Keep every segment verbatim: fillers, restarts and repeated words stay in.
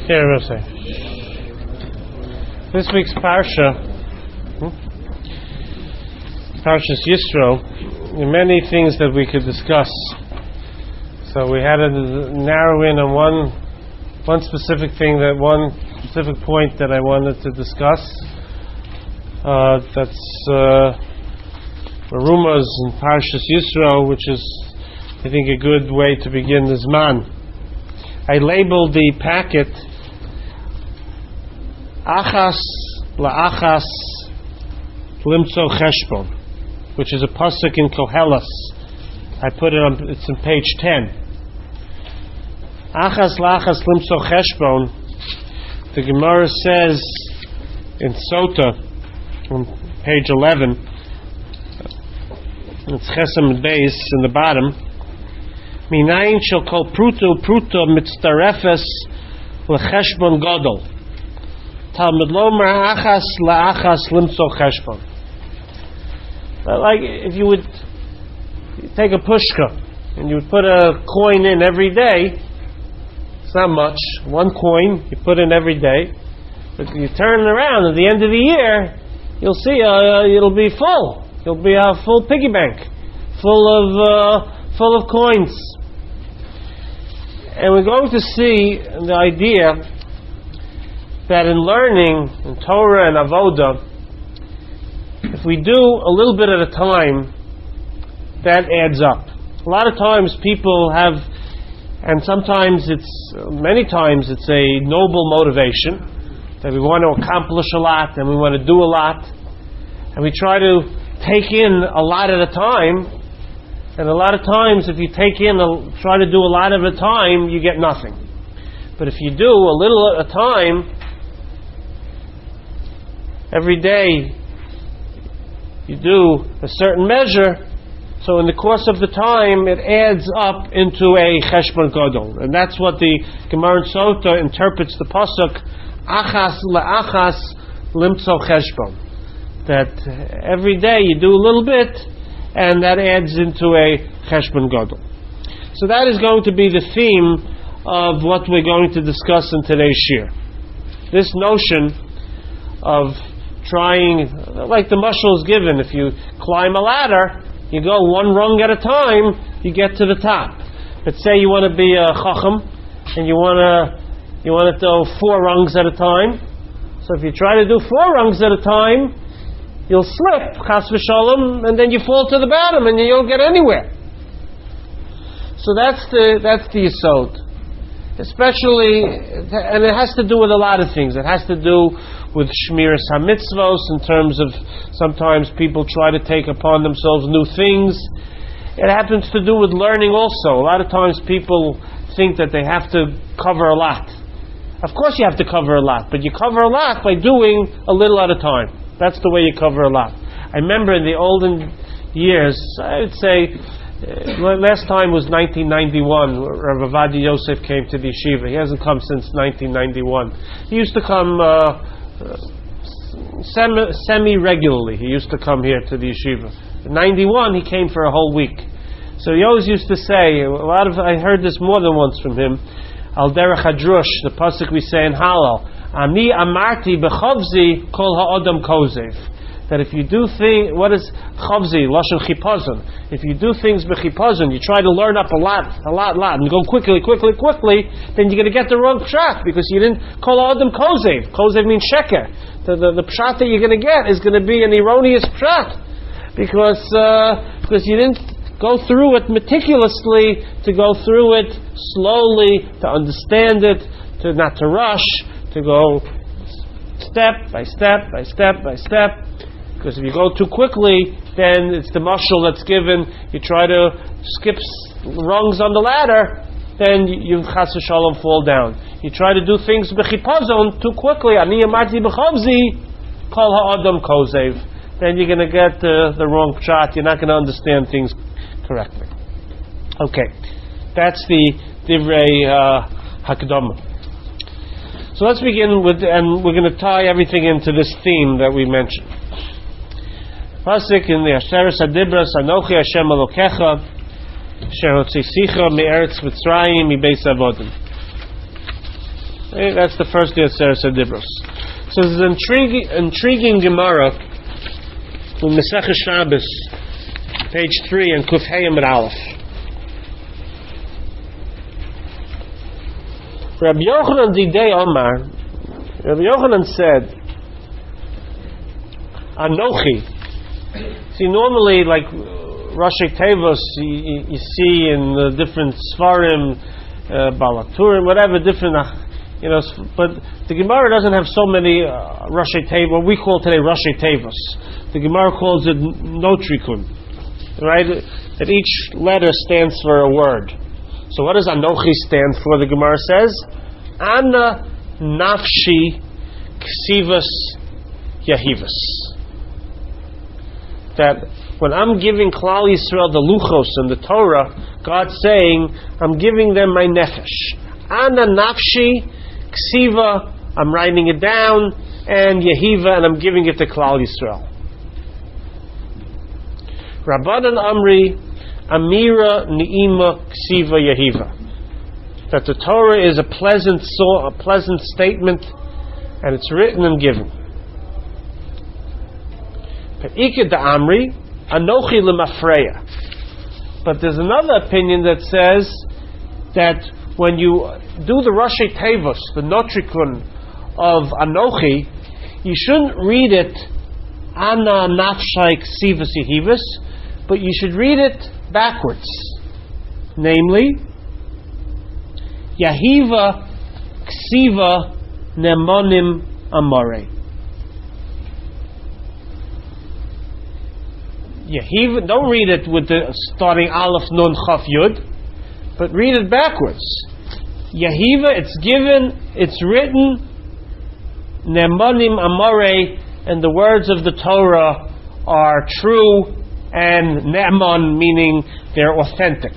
Here, Rosé. This week's Parsha, hmm? Parshas Yisro, there are many things that we could discuss. So we had to narrow in on one, one specific thing, that one specific point that I wanted to discuss. Uh, that's uh, Merumas in Parshas Yisro, which is, I think, a good way to begin this man. I labeled the packet Achas la'achas limtzo cheshbon, which is a pasuk in Koheles. I put it on, it's on page ten. Achas la'achas limtzo cheshbon, the Gemara says in Sota, on page eleven, it's Chesem Beis in the bottom, Minayin shall call pruto pruto mitztarefes lecheshbon gadol. Talmud lomer achas la'achas limtzo cheshbon. Like if you would take a pushka and you would put a coin in every day, it's not much, one coin you put in every day, but you turn it around at the end of the year, you'll see uh, it'll be full. It'll be a full piggy bank, full of uh, full of coins. And we're going to see the idea that in learning in Torah and Avodah, if we do a little bit at a time, that adds up. A lot of times people have, and sometimes it's, many times it's a noble motivation, that we want to accomplish a lot and we want to do a lot, and we try to take in a lot at a time, and a lot of times if you take in, a, try to do a lot at a time, you get nothing. But if you do a little at a time, every day you do a certain measure, so in the course of the time it adds up into a cheshbon gadol. And that's what the Gemara in Sota interprets the pasuk achas la'achas limtzo cheshbon, that every day you do a little bit and that adds into a cheshbon gadol. So that is going to be the theme of what we're going to discuss in today's shir. This notion of trying, like the mashal is given, if you climb a ladder, you go one rung at a time, you get to the top. Let's say you want to be a chacham, and you want to you want to do four rungs at a time. So if you try to do four rungs at a time, you'll slip, chas v'shalom, and then you fall to the bottom, and you don't get anywhere. So that's the that's the yesod. Especially, and it has to do with a lot of things. It has to do with shmiras hamitzvos, in terms of sometimes people try to take upon themselves new things. It happens to do with learning also. A lot of times people think that they have to cover a lot. Of course you have to cover a lot, but you cover a lot by doing a little at a time. That's the way you cover a lot. I remember in the olden years, I would say, Uh, last time was nineteen ninety-one. Rav Ovadia Yosef came to the yeshiva. He hasn't come since nineteen ninety-one. He used to come uh, semi, semi-regularly. He used to come here to the yeshiva. In ninety-one, he came for a whole week. So he always used to say, a lot of, I heard this more than once from him, Al derech hadrush, the pasuk we say in Hallel, Ani amarti bechavzi kol ha'odam kozev. That if you do things, what is chavzi, lashon chipazon? If you do things b'chipazon, you try to learn up a lot, a lot, lot, and go quickly, quickly, quickly, then you're going to get the wrong pshat, because you didn't kol adam kozev. Kozev means sheker. The, the, the pshat that you're going to get is going to be an erroneous pshat, because uh, because you didn't go through it meticulously, to go through it slowly, to understand it, to not to rush, to go step by step by step by step. Because if you go too quickly, then it's the mashal that's given. You try to skip rungs on the ladder, then you chas v'shalom fall down. You try to do things b'chipazon too quickly. Ani amarti b'chavzi kol ha'adam kozev. Then you're going to get uh, the wrong pshat. You're not going to understand things correctly. Okay, that's the divrei uh, hakdama. So let's begin with, and we're going to tie everything into this theme that we mentioned. Pasuk in the Asheres Hadibras, Anochi Hashem Elokecha, Asher Hotzisicha Me'eretz Mitzrayim Mibeis Avodim. Okay, that's the first day of Seres HaDibros. So there's an intriguing, intriguing Gemara from Masechah Shabbos, page three, and Kuf Hey Amud Aleph. Rabbi Yochanan Didei Omar, Rabbi Yochanan said, Anochi. See, normally, like Rashi Tevos, you, you see in the different Svarim, uh, Balaturim, whatever, different, uh, you know, but the Gemara doesn't have so many uh, Rashi Tevos, what we call today Rashi Tevos. The Gemara calls it Notrikun, right? That each letter stands for a word. So what does Anochi stand for? The Gemara says, Ana Nafshi Ksivas Yahivas. That when I'm giving Klal Yisrael the Luchos and the Torah, God's saying, I'm giving them my nefesh. Ana Nafshi Ksiva, I'm writing it down, and Yehiva, and I'm giving it to Klal Yisrael. Rabbanan Amri, Amira Ni'ima Ksiva Yehiva. That the Torah is a pleasant so, a pleasant statement, and it's written and given. Pe'ikid da Amri, Anochi Lemafreya. But there's another opinion that says that when you do the Rashi Tevos, the Notrikun of Anochi, you shouldn't read it Ana Nafshai Ksivas Yehivas, but you should read it backwards. Namely, Yahiva Ksiva Nemonim Amore. Yehiva, don't read it with the starting Aleph Nun Chaf Yud, but read it backwards. Yehiva, it's given, it's written, Nemonim Amore, and the words of the Torah are true, and Ne'man meaning they're authentic.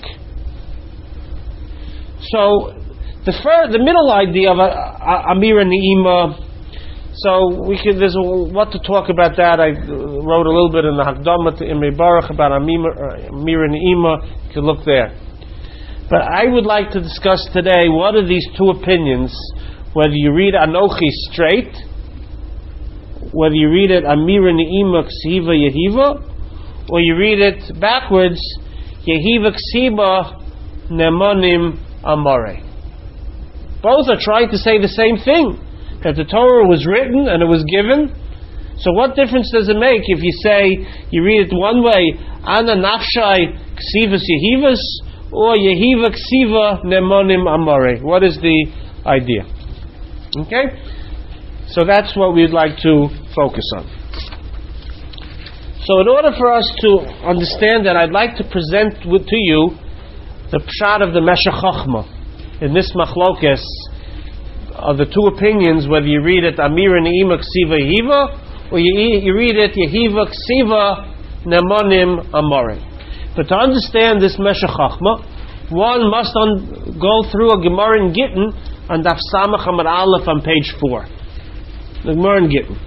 So the fir- the middle idea of a, a, Amira Ni'ima, so we could, there's a, what to talk about that. I wrote a little bit in the Hakdamah to Imrei Baruch about Amira, Amira Ni'ima. You can look there. But I would like to discuss today what are these two opinions, whether you read Anochi straight, whether you read it Amira Ni'ima Ksiva Yehiva, or you read it backwards, Yehiva Ksiba Nemonim Amore. Both are trying to say the same thing, that the Torah was written and it was given. So what difference does it make if you say, you read it one way, Ana Nafshai Ksivas Yehivas, or Yehiva Ksiva Nemonim Amore? What is the idea? Okay? So that's what we'd like to focus on. So in order for us to understand that, I'd like to present with, to you the pshat of the Meshech Chochmah in this machlokes of the two opinions, whether you read it Amira Ne'ima Ksiva Yehiva, or you, you read it Yehiva Ksiva Nemonim Amore. But to understand this Meshech Chochmah, one must un- go through a Gemara in Gittin on Daf Samach Amud Aleph on page four. The Gemara in Gittin.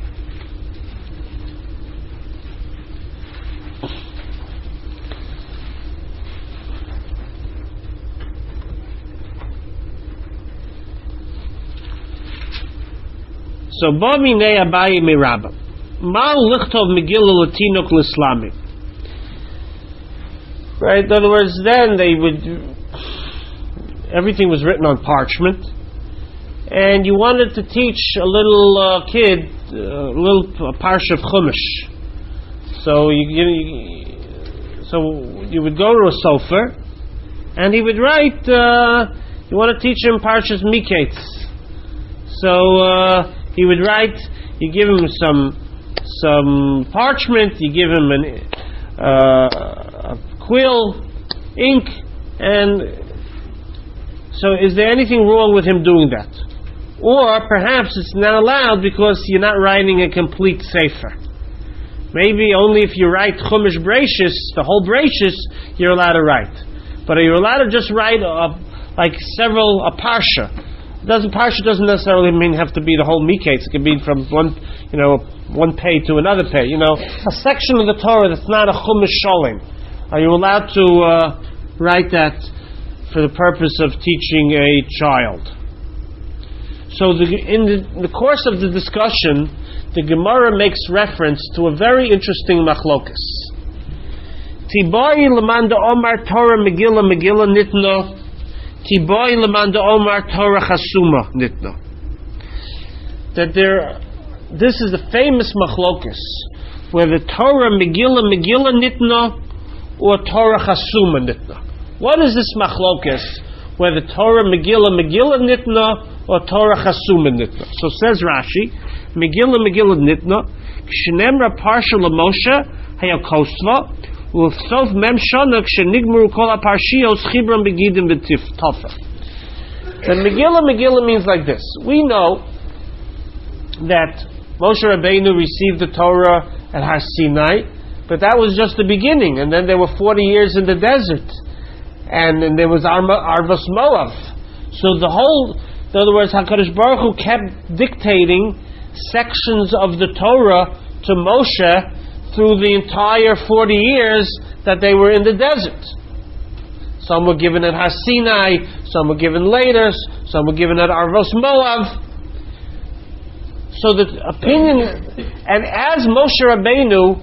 So, Bami Nei Abayi Mirabba. Mal Lichtov Megillah Latinok L'Islami. Right? In other words, then they would, everything was written on parchment, and you wanted to teach a little uh, kid a little parsha of Chumash. So you, you, so you would go to a sofer, and he would write. Uh, you want to teach him parshas Miketz. So uh, he would write. You give him some some parchment. You give him an uh, a quill, ink, and so is there anything wrong with him doing that? Or perhaps it's not allowed because you're not writing a complete sefer. Maybe only if you write Chumash Breishis, the whole Breishis, you're allowed to write. But are you allowed to just write a, like several, a parsha? Doesn't parsha doesn't necessarily mean have to be the whole miketz. It can be from one, you know, one pay to another pay. You know, a section of the Torah that's not a Chumash Sholim. Are you allowed to uh, write that for the purpose of teaching a child? So the, in, the, in the course of the discussion, the Gemara makes reference to a very interesting machlokas. Tibai lemanda omar Torah Megillah Megillah nitno. Tibai lemanda omar Torah chasuma nitno. That there, this is the famous machlokas, where the Torah Megillah Megillah nitno or Torah chasuma nitno. What is this machlokas? Where the Torah Megillah Megillah nitno or Torah chasuma nitno. So says Rashi, Megillah Megillah nitno, K'shenemra parsha l'Moshe hayakosva, u'v'sof mem shana k'shenigmuru kol ha'parshiyos chibram begidim v'tofa. Then Megillah Megillah means like this. We know that Moshe Rabbeinu received the Torah at Har Sinai, but that was just the beginning, and then there were forty years in the desert, and then there was Arma, Arvas Moav. So the whole, in other words, HaKadosh Baruch Hu kept dictating sections of the Torah to Moshe through the entire forty years that they were in the desert. Some were given at Har Sinai, some were given later, some were given at Arvos Moav. So the opinion, and as Moshe Rabbeinu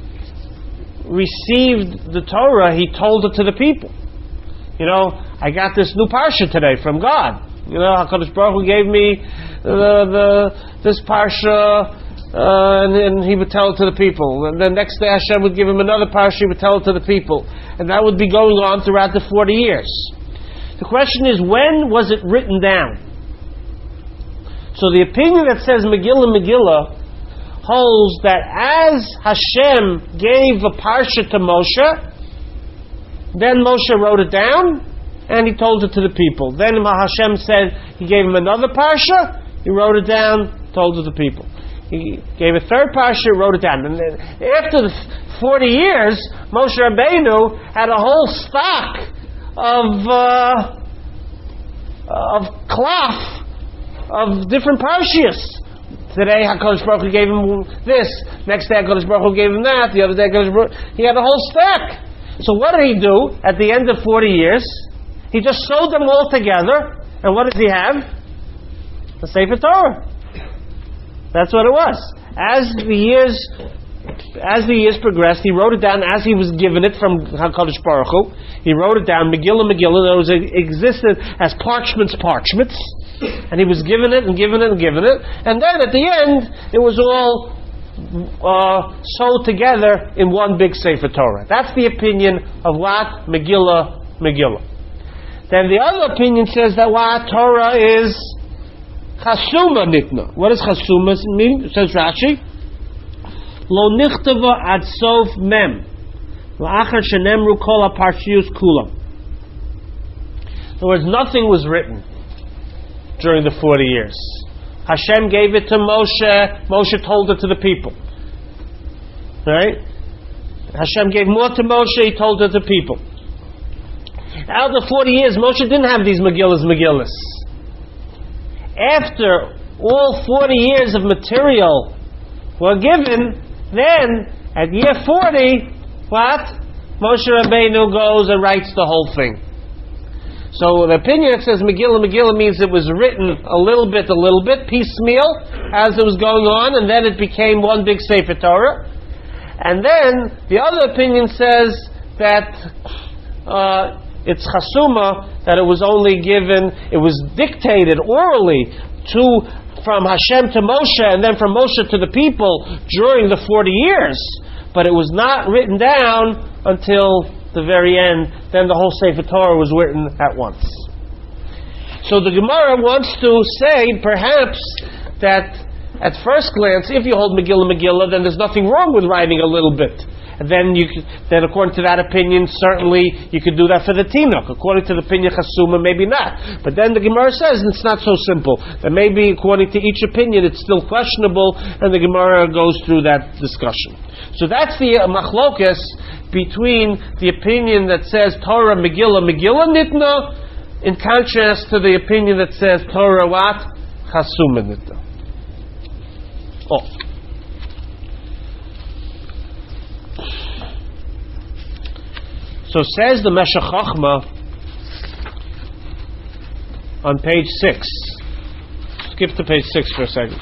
received the Torah, he told it to the people. You know, I got this new parsha today from God. You know, HaKadosh Baruch Hu gave me the, the this parsha, uh, and, and he would tell it to the people. And the next day Hashem would give him another parsha, he would tell it to the people. And that would be going on throughout the forty years. The question is, when was it written down? So the opinion that says Megillah Megillah holds that as Hashem gave a parsha to Moshe, then Moshe wrote it down and he told it to the people. Then Hashem said he gave him another parsha, he wrote it down, told it to the people. He gave a third parsha, wrote it down. And then after the forty years, Moshe Rabbeinu had a whole stock of uh, of cloth of different parshias. Today HaKadosh Baruch Hu gave him this, next day HaKadosh Baruch Hu gave him that, the other day HaKadosh Baruch Hu, he had a whole stack. So what did he do at the end of forty years? He just sewed them all together, and what does he have? The Sefer Torah. That's what it was. As the years as the years progressed, he wrote it down as he was given it from HaKadosh Baruch Hu. He wrote it down, Megillah Megillah, that was existed as parchments parchments, and he was given it and given it and given it, and then at the end it was all uh, sewed together in one big Sefer Torah. That's the opinion of what? Megillah Megillah. Then the other opinion says that what? Torah is Chasuma Nitna. What does Chasuma mean? It says Rashi, Lo nichtava ad sof mem la'achar shenemru kol ha'parshiyos kulam. In other words, nothing was written during the forty years. Hashem gave it to Moshe. Moshe told it to the people. Right? Hashem gave more to Moshe. He told it to the people. Out of the forty years, Moshe didn't have these Megillas Megillas. After all forty years of material were given, then at year forty, what? Moshe Rabbeinu goes and writes the whole thing. So the opinion that says Megillah Megillah means it was written a little bit, a little bit, piecemeal, as it was going on, and then it became one big Sefer Torah. And then the other opinion says that uh, it's Chasuma, that it was only given, it was dictated orally to from Hashem to Moshe, and then from Moshe to the people during the forty years, but it was not written down until the very end. Then the whole Sefer Torah was written at once. So the Gemara wants to say, perhaps, that at first glance, if you hold Megillah Megillah, then there's nothing wrong with writing a little bit. And then you could, then according to that opinion, certainly you could do that for the Tinuk. According to the opinion Chasuma, maybe not. But then the Gemara says it's not so simple. That maybe according to each opinion it's still questionable, and the Gemara goes through that discussion. So that's the uh, machlokas between the opinion that says Torah Megillah Megillah Nitna, in contrast to the opinion that says Torah what? Chasuma Nitna. Oh. So says the Meshech Chochmah on page six. skip to page six for a second.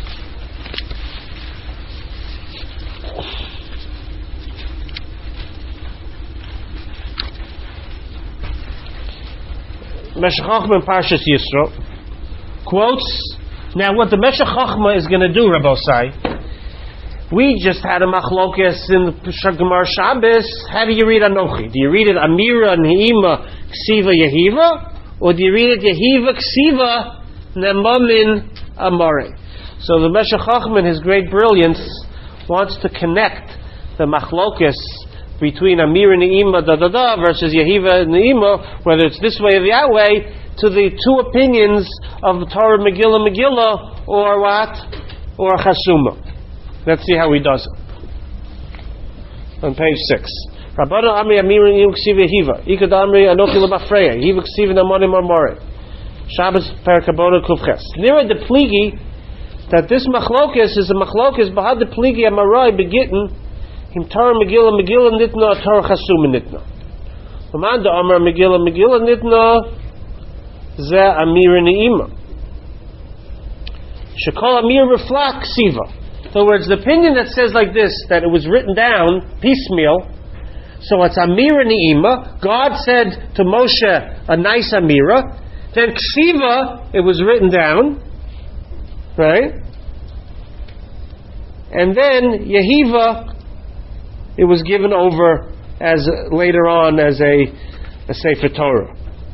Meshech Chochmah in Parshas Yisro quotes. Now, what the Meshech Chochmah is going to do, Rabbosai, we just had a machlokes in the Gemara Shabbos. How do you read Anochi? Do you read it Amira Neima Ksiva Yehiva, or do you read it Yehiva Ksiva Nemamin Amare? So the Meshech Chochmah, in his great brilliance, wants to connect the machlokes between Amir and Ne'ima da da da versus Yehiva and Ne'ima, whether it's this way or that way, to the two opinions of the Torah Megillah Megillah, or what? Or Chasuma. Let's see how he does it. On page six. Rabbana Amri Amir and Ne'ima Ksiva Yehiva. Ikad Amri Anochi L'Bafreya. Yehiva Ksiva Namonim Marmore. Shabbos Perikabona Kufches. Nira de Pligi, that this machlokes is a machlokes Bahad de Pligi Amarai Begitten Him Torah Megillah Megillah Nitna Torah Chasuma Nitna. Amanda Amar Megillah Megillah Nitna Ze Amir Ne'ima. Shekol Amir Reflak Siva. In other words, the opinion that says like this, that it was written down piecemeal, so it's Amir Ne'ima. God said to Moshe a nice Amira. Then Ksiva, it was written down, right? And then Yehiva, it was given over as uh, later on as a, a Sefer Torah.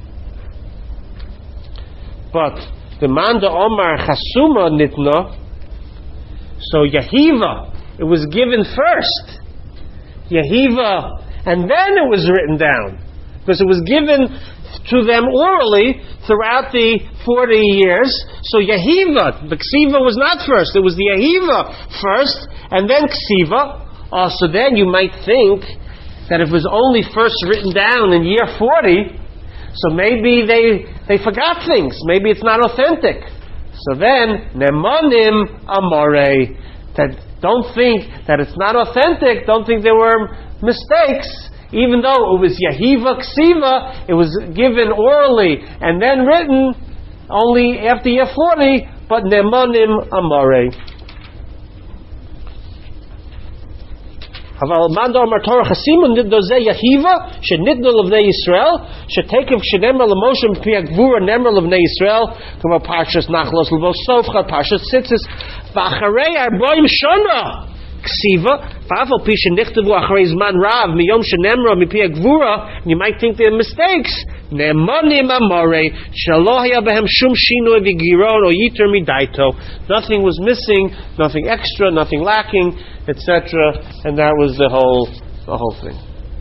But the Manda Omar Chasuma Nitna, so Yehiva, it was given first. Yehiva, and then it was written down. Because it was given to them orally throughout the forty years. So Yehiva, the Ksiva was not first. It was the Yehiva first, and then Ksiva. Uh, so then you might think that if it was only first written down in year forty, so maybe they they forgot things. Maybe it's not authentic. So then, Nemanim Amare, that don't think that it's not authentic, don't think there were mistakes, even though it was Yehiva Ksiva, it was given orally and then written only after year forty, but Nemanim Amare. אבל מה דאמר תורה חסימה נתנו זה יהיבה שנתנו לבני ישראל שתקף שנאמר למשה מפי הגבורה נאמר לבני ישראל כמו פרשת נחלוס לבוס סופחה פרשת ציצס ואחרי ארבעים שנה כסיבה ואף על פי שנכתבו אחרי זמן רב מיום שנאמר מפי הגבורה you might think they're mistakes נאמנים אמורי שלא היה בהם שום שינוי וגירון או יתר מדייתו. Nothing was missing, nothing extra, nothing lacking, et cetera. And that was the whole the whole thing.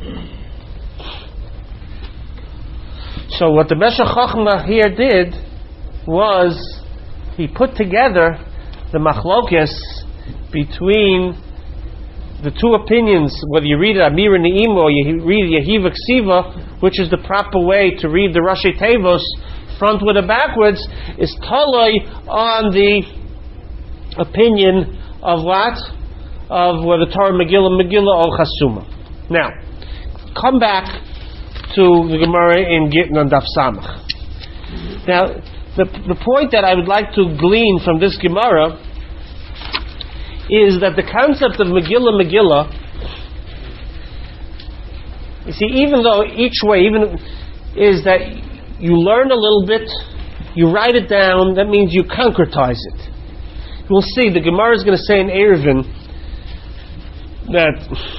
So what the Meshech Chochmah here did was he put together the machlokes between the two opinions, whether you read it Amir and Ne'ima or you read Yehiva Ksiva, which is the proper way to read the Rashi Tevos, frontward or backwards, is totally on the opinion of what? Of whether Torah Megillah, Megillah or Chasuma. Now, come back to the Gemara in Gittin on Daf Samach. Now, the, the point that I would like to glean from this Gemara is that the concept of Megillah, Megillah, you see, even though each way, even is that you learn a little bit, you write it down, that means you concretize it. We'll see, the Gemara is going to say in Eruvin that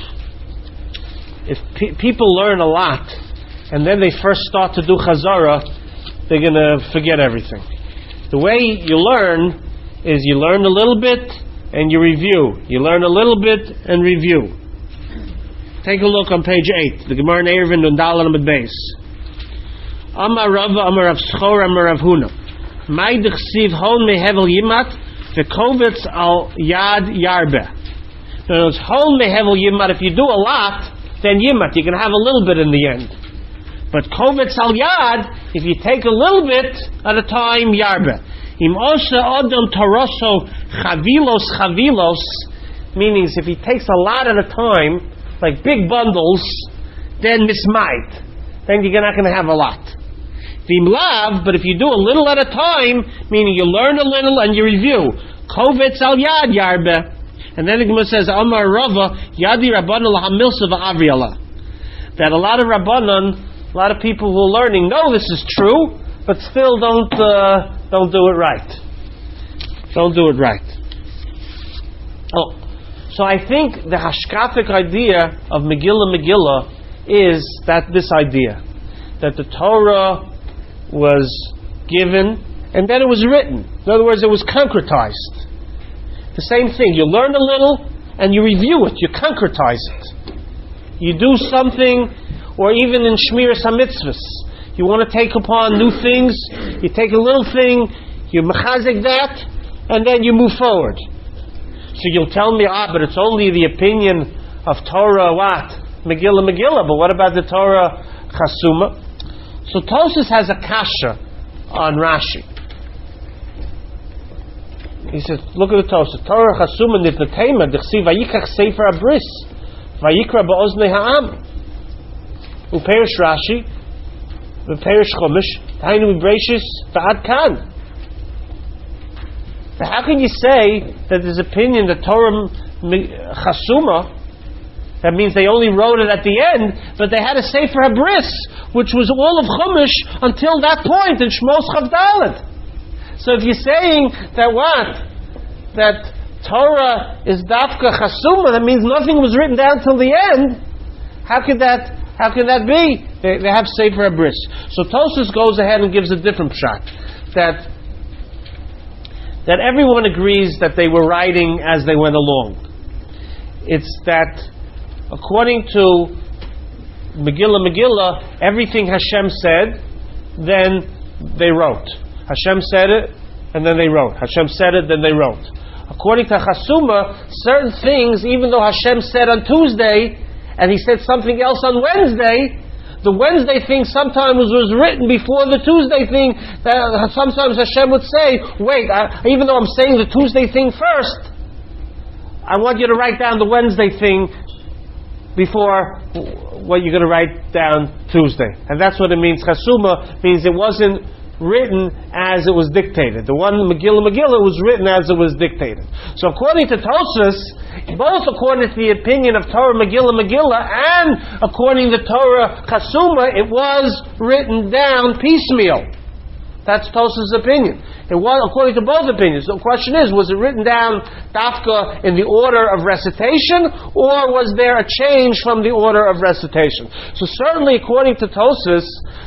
if pe- people learn a lot and then they first start to do Chazara, they're going to forget everything. The way you learn is you learn a little bit and you review. You learn a little bit and review. Take a look on page eight. The Gemara in Eruvin Nundal Amud Beis. Amar Rava, Amar Rav Schor, Amar Rav Huna. Mai d'chsiv hon mehevel yimat v'kovitz al yad yarbe. In other words, hon mehevel yimat. If you do a lot, then yimat. You can have a little bit in the end. But kovitz al yad, if you take a little bit at a time, yarbe. Im osha odom toroso chavilos chavilos, meaning if he takes a lot at a time, like big bundles, then mismait, then you're not going to have a lot. V'im lav, but if you do a little at a time, meaning you learn a little and you review, kovetz al yad yarbe. And then the Gemara says, Amar Rava, Yadi Rabbanan lahamilsa v'avriyala. That a lot of Rabbanan, a lot of people who are learning know this is true, but still don't uh, don't do it right. Don't do it right. Oh, so I think the hashkafic idea of Megillah Megillah is that this idea that the Torah was given and then it was written. In other words, it was concretized. The same thing. You learn a little and you review it. You concretize it. You do something, or even in Shmiras HaMitzvahs, you want to take upon new things. You take a little thing, you mechazik that, and then you move forward. So you'll tell me, ah, but it's only the opinion of Torah what? Megillah Megillah, but what about the Torah Chasuma? So Tosfos has a kasha on Rashi. He says, look at the Tosfos. Torah Chasuma nitnatema dechsi vayikach sefer abris vayikra ba'oznei ha'am uperish Rashi uperish Chumash tainu v'breshis v'ad kan. How can you say that there's opinion that Torah Chasuma, that means they only wrote it at the end, but they had a Sefer HaBris, which was all of Chumash until that point in Shmos Chav Dalet. So if you're saying that what? That Torah is Dafka Chasuma, that means nothing was written down till the end. How could that, how could that be? They, they have Sefer HaBris. So Tosfos goes ahead and gives a different shot. That that everyone agrees that they were writing as they went along. It's that according to Megillah Megillah, everything Hashem said, then they wrote. Hashem said it, and then they wrote. Hashem said it, then they wrote. According to Chasuma, certain things, even though Hashem said on Tuesday, and He said something else on Wednesday, the Wednesday thing sometimes was written before the Tuesday thing. That sometimes Hashem would say, wait, I, even though I'm saying the Tuesday thing first, I want you to write down the Wednesday thing before what you're going to write down Tuesday. And that's what it means. Chasuma means it wasn't written as it was dictated. The one Megillah Megillah was written as it was dictated. So according to Tosfos, both according to the opinion of Torah Megillah Megillah and according to Torah Chasuma, it was written down piecemeal. That's Tosfos' opinion. It was according to both opinions. The question is, was it written down dafka in the order of recitation, or was there a change from the order of recitation? So certainly according to Tosfos,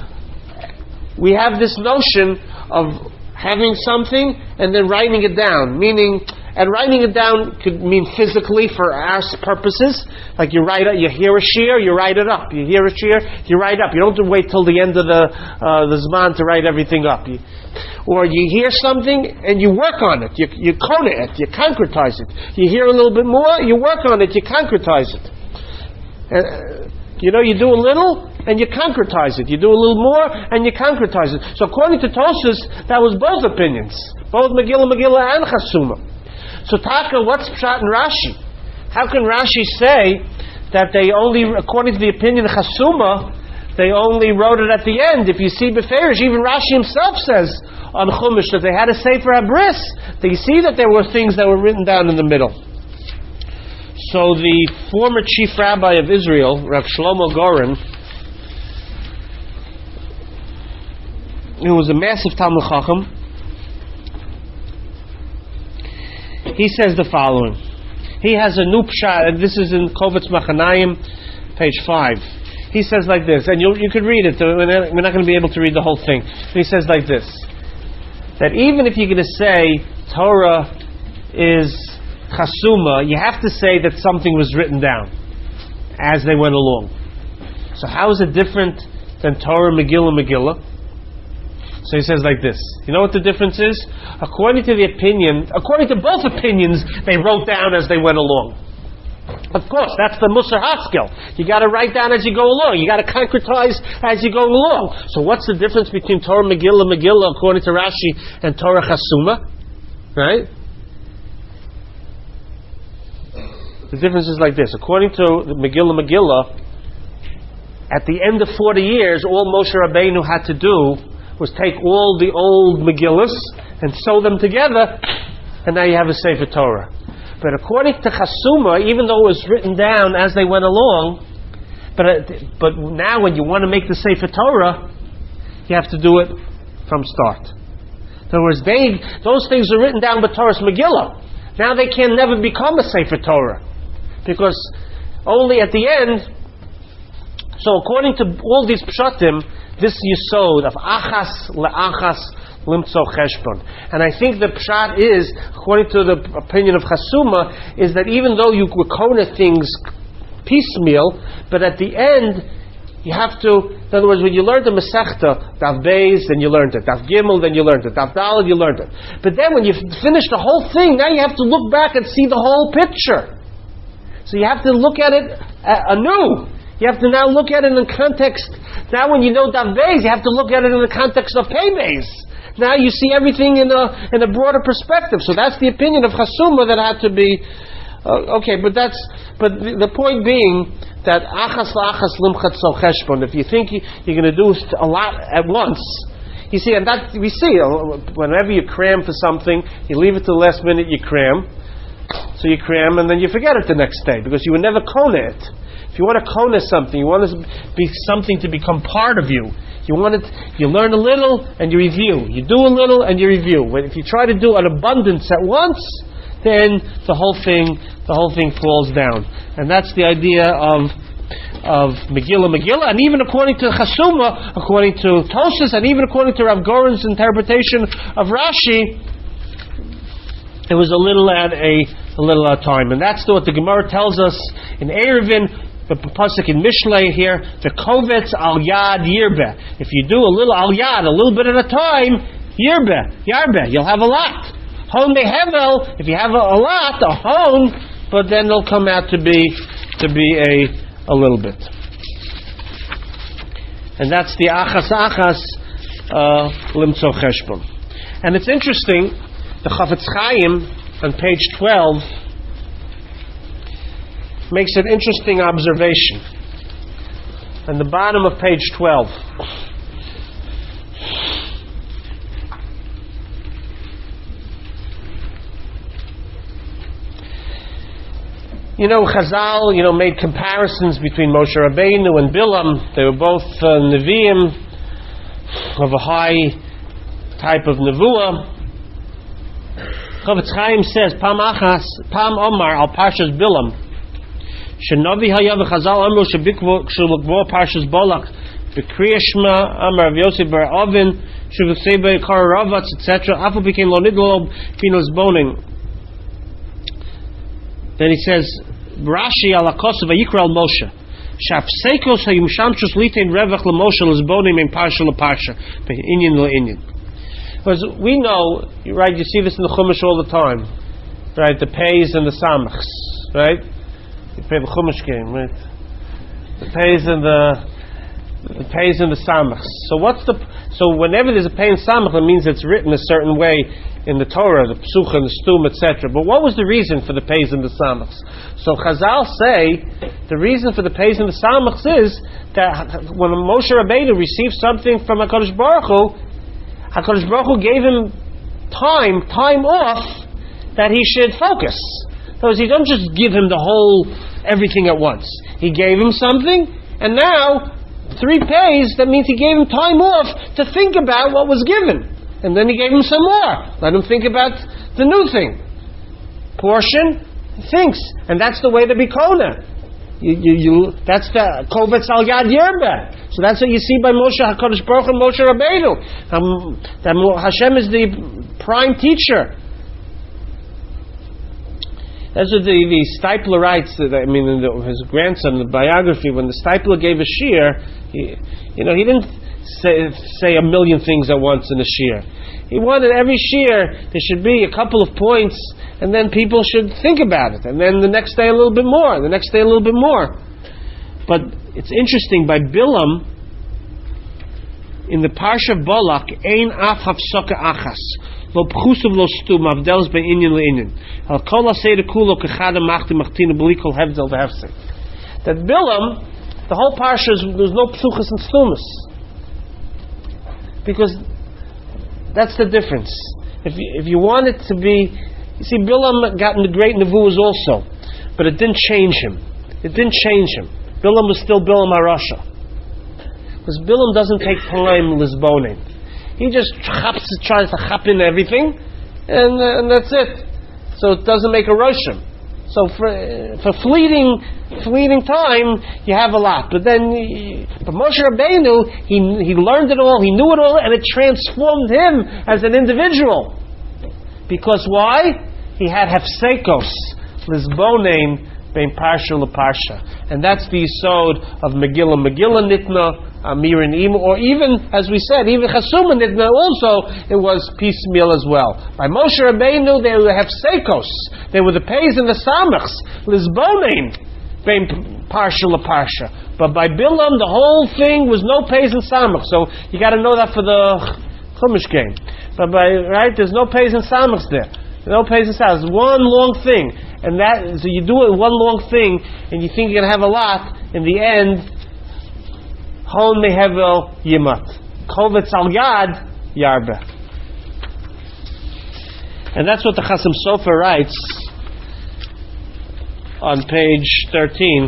we have this notion of having something and then writing it down. Meaning, and writing it down could mean physically for our purposes. Like you write it, you hear a shir, you write it up. You hear a shir, you write up. You don't have to wait till the end of the uh, the zman to write everything up. You, or you hear something and you work on it. You you kona it, you concretize it. You hear a little bit more, you work on it, you concretize it. Uh, you know, you do a little and you concretize it. You do a little more and you concretize it. So according to Tosfos, that was both opinions. Both Megillah Megillah and Chasuma. So Taka, what's Pshat in Rashi? How can Rashi say that they only, according to the opinion of Chasuma, they only wrote it at the end? If you see Beferish, even Rashi himself says on Chumash that they had a Sefer HaBris. They see that there were things that were written down in the middle. So the former chief rabbi of Israel, Rav Shlomo Goren, who was a massive Talmud Chacham, he says the following. He has a new pshat, and this is in Kovetz Machanayim, page five. He says like this, and you you could read it. We're not going to be able to read the whole thing. But he says like this: that even if you're going to say Torah is Chasuma, you have to say that something was written down as they went along. So how is it different than Torah Megillah Megillah? So he says like this. You know what the difference is? According to the opinion, according to both opinions, they wrote down as they went along. Of course, that's the Musar Haskell. You got to write down as you go along. You got to concretize as you go along. So what's the difference between Torah Megillah Megillah, according to Rashi, and Torah Chasuma? Right? The difference is like this. According to the Megillah Megillah, at the end of forty years, all Moshe Rabbeinu had to do was take all the old Megillas and sew them together, and now you have a Sefer Torah. But according to Chasuma, even though it was written down as they went along, but but now when you want to make the Sefer Torah, you have to do it from start. In other words, they those things are written down by Torah's Megillah. Now they can never become a Sefer Torah, because only at the end. So according to all these pshatim, this yisod of achas leachas limtzo cheshbon, and I think the pshat is, according to the opinion of Chasuma, is that even though you kona things piecemeal, but at the end you have to. In other words, when you learn the Masechta, Daf Beis, then you learned it. Daf Gimel, then you learned it. Daf Daled, you learned it. But then when you finish the whole thing, now you have to look back and see the whole picture. So you have to look at it anew. You have to now look at it in the context. Now when you know Daf Beis, you have to look at it in the context of Pei Beis. Now you see everything in a in a broader perspective. So that's the opinion of Chasuma that had to be uh, okay. But that's but the, the point being that achas la'achas limchat so cheshbon. If you think you, you're going to do a lot at once, you see, and that we see whenever you cram for something, you leave it to the last minute. You cram, so you cram, and then you forget it the next day because you would never kona it. If you want to kona something, you want it to be something to become part of you. You want it. You learn a little and you review. You do a little and you review. When if you try to do an abundance at once, then the whole thing, the whole thing falls down. And that's the idea of of Megillah, Megillah, and even according to Chasuma, according to Tosas, and even according to Rav Goren's interpretation of Rashi, it was a little at a a little at a time, and that's what the Gemara tells us in Eruvin. The pasuk in Mishlei here, the kovetz al yad yirbe. If you do a little al yad, a little bit at a time, yirbe, yarbe, you'll have a lot. Hon behevel, if you have a, a lot, a hon, but then they'll come out to be to be a a little bit. And that's the achas achas limtzo cheshbon. And it's interesting, the Chafetz Chaim on page twelve makes an interesting observation. On the bottom of page twelve. You know, Chazal, you know, made comparisons between Moshe Rabbeinu and Bilam. They were both uh, Nevi'im of a high type of Nevuah. Chafetz Chaim says, Pam Achas, Pam Omar al Parshas Bilam. Shenovi Hayav Chazal Amru Shabikvo Shulukvo Parshas Bolak Bekriyashma Amar Yosef Bar Ovin Shuvsebe Kararavats et cetera. Afu became Lonidlob Finos Boning. Then he says Rashi ala Kosav Yikra al Moshe Shafsekos Hayumshamshus Litain Revach LaMoshe Lizbonim in Parsha LaParsha Inyan LaInyan. Because we know, right? You see this in the Chumash all the time, right? The Peis and the Samachs, right? You play the Chumash game, right? The Peis and the the Peis and the Samachs. So what's the so whenever there's a Pei and Samach, it means it's written a certain way in the Torah, the Psucha and the Stum, et cetera. But what was the reason for the Peis and the Samachs? So Chazal say the reason for the Peis and the Samachs is that when Moshe Rabbeinu received something from HaKadosh Baruch Hu, HaKadosh Baruch Hu gave him time, time off, that he should focus. Because he doesn't just give him the whole, everything at once. He gave him something, and now, three pays, that means he gave him time off to think about what was given. And then he gave him some more. Let him think about the new thing. Portion, thinks. And that's the way to be Kona. You, you, you, that's the Kovetz al Yad Yerbe. So that's what you see by Moshe HaKadosh Baruch and Moshe Rabbeinu. Um, that Hashem is the prime teacher. That's what the, the Stipler writes. That, I mean, in the, his grandson, the biography, when the Stipler gave a shiur, he, you know, he didn't say, say a million things at once in a shiur. He wanted every shiur there should be a couple of points, and then people should think about it. And then the next day a little bit more, the next day a little bit more. But it's interesting, by Bilam, in the Parsha of Bolak, Ein Af Hafsoka Achas. Lo pchusav lo stu mavdels by inyan le'inyan. Al kol aseh kulo kechada machti machtina b'li kol hevdel v'hefsek. That Bilam, the whole parsha, there's no psuchas and stumas. Because that's the difference. If you, if you want it to be, you see, Bilam got in the great nevuas also, but it didn't change him. It didn't change him. Bilam was still Bilam HaRasha. Because Bilam doesn't take time lisboning. He just chaps, tries to chap in everything, and, uh, and that's it. So it doesn't make a roshim. So for for fleeting fleeting time, you have a lot. But then, but Moshe Rabbeinu, he he learned it all, he knew it all, and it transformed him as an individual. Because why? He had hefsekos, lisbonein, bein parsha leparsha, and that's the yisod of Megillah. Megillah nitna. Amir and Im, or even, as we said, even Chasuma Nidna also, it was piecemeal as well. By Moshe Rabbeinu, they would have sekos. They were the pays and the samachs. Lisbonein, bein parsha leparsha. But by Bilam, the whole thing was no pays and samachs. So you got to know that for the Chumash game. But by, right, there's no pays and samachs there. No pays and samachs. It's one long thing. And that, so you do it one long thing, and you think you're going to have a lot, in the end, Hon mehevel yimat, kovetz al yad yarbe, and that's what the Chasam Sofer writes on page thirteen.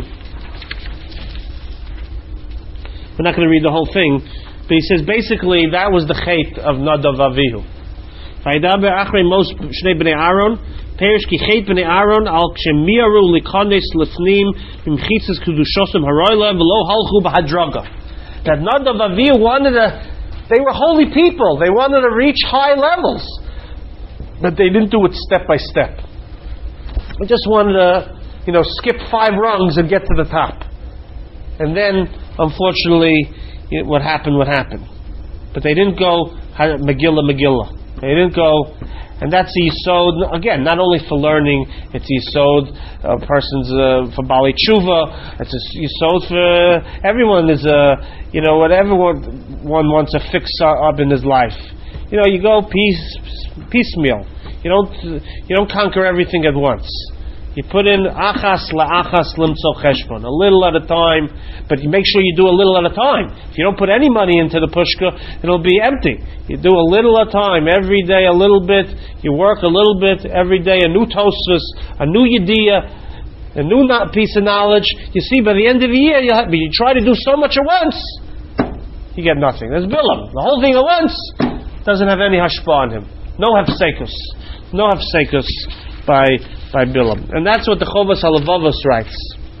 We're not going to read the whole thing, but he says basically that was the chait of Nadav Avihu. Vaydaber achrei mos shnei bnei Aaron, perish ki chait bnei Aaron al kshemiaru likones lefnim imchitzes kedushosim haroila v'lo halchu b'hadraga. That Nadav Avihu wanted to, they were holy people. They wanted to reach high levels. But they didn't do it step by step. They just wanted to, you know, skip five rungs and get to the top. And then, unfortunately, you know, what happened, what happened. But they didn't go Megillah, Megillah. They didn't go, and that's the yisod, again, not only for learning, it's the yisod, a uh, person's, uh, for Bali Tshuva, it's a yisod for everyone is a, you know, whatever one, one wants to fix up in his life. You know, you go piece, piecemeal. You don't, you don't conquer everything at once. You put in achas la'achas limtzo cheshbon, a little at a time, but you make sure you do a little at a time. If you don't put any money into the pushka, it'll be empty. You do a little at a time, every day a little bit, you work a little bit, every day a new tosfos, a new yediyah, a new piece of knowledge. You see, by the end of the year, you, have, you try to do so much at once, you get nothing. There's Bilam. The whole thing at once doesn't have any hashpah on him. No hafsekus. No hafsekus by by Bilam. And that's what the Chovas HaLevavos writes.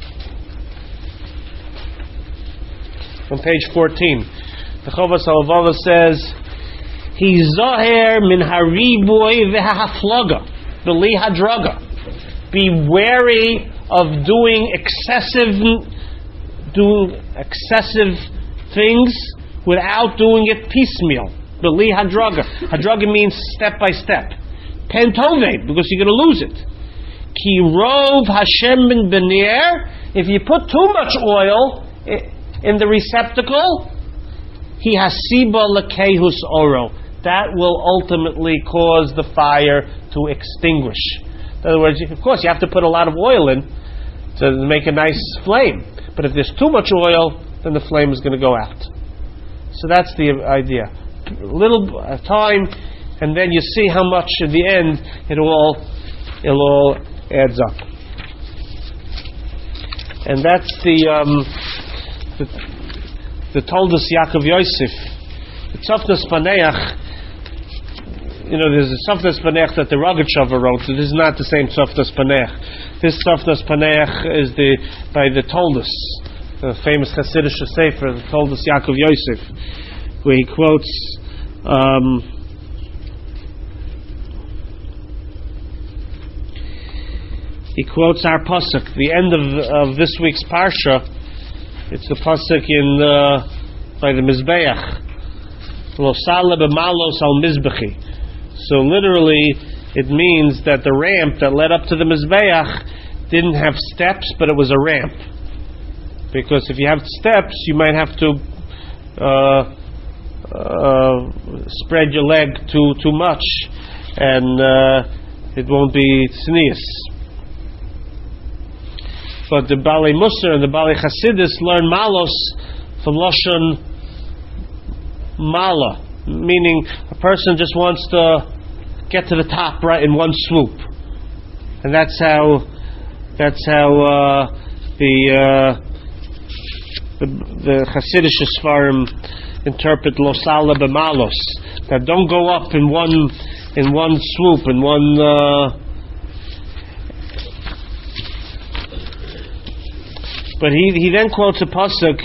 On page fourteen. The Chovas HaLevavos says, He zoher min hariboy v'hahaflaga, b'li hadraga. Be wary of doing excessive, doing excessive things without doing it piecemeal. B'li hadraga. Hadraga means step by step. Pen tove, because you're going to lose it. Ki rov Hashem ben bener. If you put too much oil in the receptacle, he hasiba lekehus oro. That will ultimately cause the fire to extinguish. In other words, of course, you have to put a lot of oil in to make a nice flame. But if there's too much oil, then the flame is going to go out. So that's the idea. A little time, and then you see how much at the end it all it all adds up. And that's the um, the, the Toldos Yaakov Yosef. The Tzofnas Paneach. You know, there's a Tzofnas Paneach that the Rogatchover wrote. So this is not the same Tzofnas Paneach. This Tzofnas Paneach is the by the Toldos, the famous Hasidic Sefer, the Toldos Yaakov Yosef, where he quotes. Um, He quotes our pasuk, the end of, of this week's parsha. It's the pasuk in uh, by the Mizbeach. Lo sale b'malos al mizbechi. So literally, it means that the ramp that led up to the Mizbeach didn't have steps, but it was a ramp. Because if you have steps, you might have to uh, uh, spread your leg too too much, and uh, it won't be tznius. But the Balei Musar and the Balei Chasidus learn malos from Lashon Mala. meaning a person just wants to get to the top right in one swoop, and that's how that's how uh, the uh, the the Hasidic Sfarim interpret Lo Sala B'Malos, that don't go up in one in one swoop, in one. Uh, but he he then quotes a pasuk.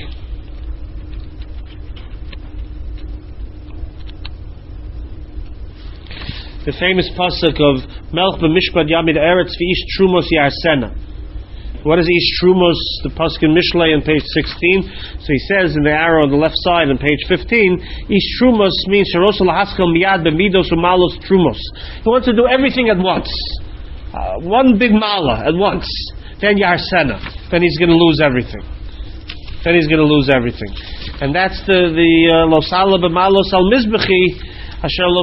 The famous pasuk of Melch b'mishpat yamid eretz v'ish trumos yarsena. What is ish trumos? The pasuk in Mishlei on page sixteen. So he says in the arrow on the left side on page fifteen, ish trumos means sherosa lahaskel miyad b'midos u'malos trumos. He wants to do everything at once, uh, one big mala at once. Then yarsena. Then he's going to lose everything. Then he's going to lose everything. And that's the the lo sala b'malos al mizbechi. That's how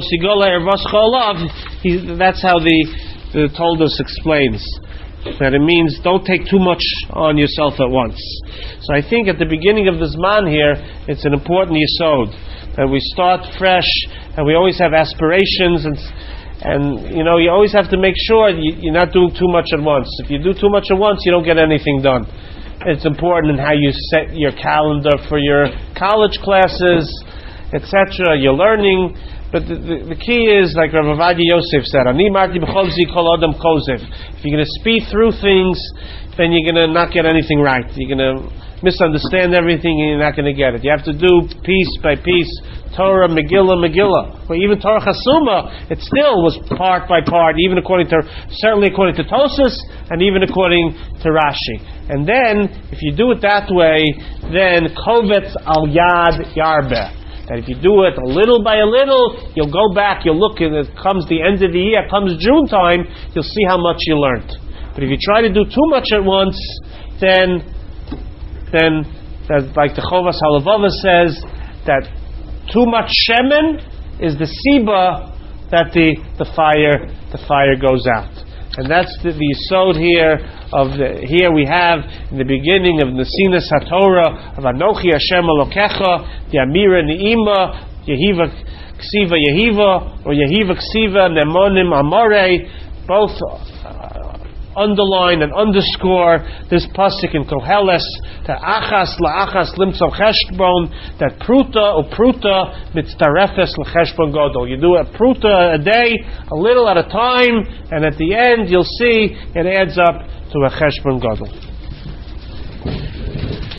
the, the Toldos explains that it means don't take too much on yourself at once. So I think at the beginning of this man here, it's an important yesod that we start fresh, and we always have aspirations, and and you know you always have to make sure you, you're not doing too much at once. If you do too much at once, you don't get anything done. It's important in how you set your calendar for your college classes, et cetera. You're learning. But the, the, the key is, like Rav Ovadia Yosef said, Ani marti b'chovzi kol adam kozev. If you're going to speed through things, then you're going to not get anything right. You're going to misunderstand everything, and you're not going to get it. You have to do piece by piece, Torah, Megillah, Megillah. Well, even Torah Chasuma, it still was part by part, even according to, certainly according to Tosas, and even according to Rashi. And then, if you do it that way, then kovetz al yad yarbeh. That if you do it a little by a little, you'll go back, you'll look, and it comes the end of the year, comes June time, you'll see how much you learned. But if you try to do too much at once, then, then, that, like the Chovas Halavava says, that too much shemen is the siba that the, the fire, the fire goes out. And that's the, the yesod here of the, here we have in the beginning of Nesinas HaTorah of Anochi Hashem Elokecha, the Amira Ne'ima, Yehiva Ksiva Yehiva, or Yehiva Ksiva Nemonim Amore, both uh, underline and underscore this pasuk in Koheles, that Achas La'achas Limtzom Cheshbon, that Pruta or Pruta Mitztarefes L'Cheshbon Godol. You do a Pruta a day, a little at a time, and at the end you'll see it adds up to a Cheshbon Gadol.